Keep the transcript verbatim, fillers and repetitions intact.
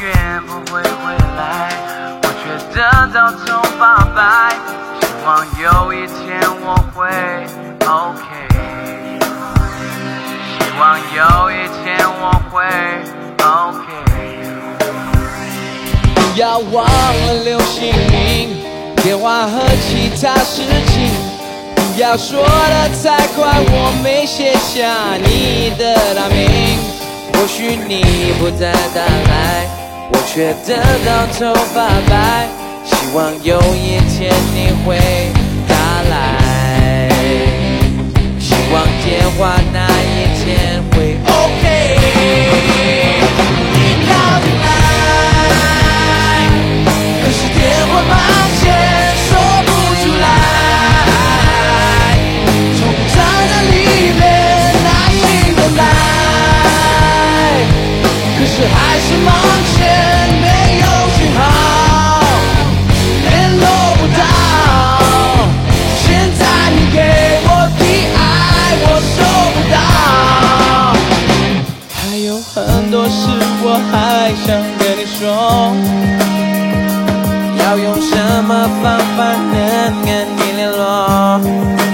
全不会回来，我觉得到头发白，希望有一天我会 OK， 希望有一天我会 OK。 不要忘了留姓名、电话和其他事情，不要说得太快，我没写下你的大名。或许你不再打来，我却得到头发白，希望有一天你会打来，希望电话那一天会 OK。 你打进来，可是电话抱歉说不出来，从站在里面耐心等待，可是还是忙前没有讯号，联络不到。现在你给我的爱我收不到，还有很多事我还想跟你说，要用什么方法能跟你联络？